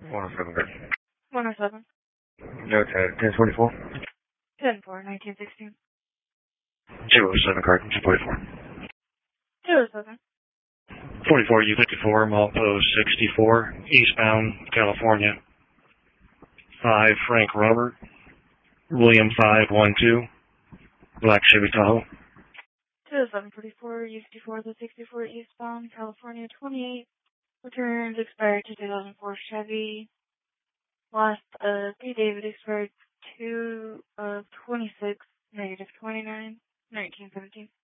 107 good. 107. Note at 1024. 10-4, 1916. 207 card, 244. 207. 44 U54, Milepost 64, eastbound, California. 5 Frank Robert, William 512, Black Chevy Tahoe. 207-44, U54, the 64 eastbound, California 28. Returns expired to 2004 Chevy. Last P. David expired 2 of 26, -29, 1917.